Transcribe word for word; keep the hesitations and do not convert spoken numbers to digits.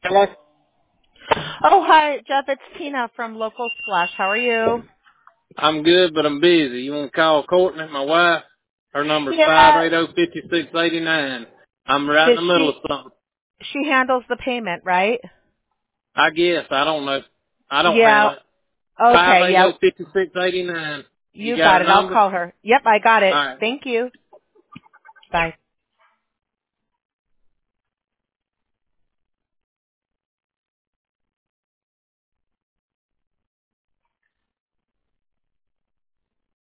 Hello? Oh, hi, Jeff. It's Tina from Local Splash. How are you? I'm good, but I'm busy. You want to call Courtney, my wife? Her number's five Yeah. eight zero, five six eight nine. I'm right in Does the middle she? of something. She handles the payment, right? I guess. I don't know. I don't Yeah. handle it. Okay. five eight Yeah. zero, five six eight nine. You You got got a it. I'll number? call her. Yep, I got All it. right. Thank you. Bye.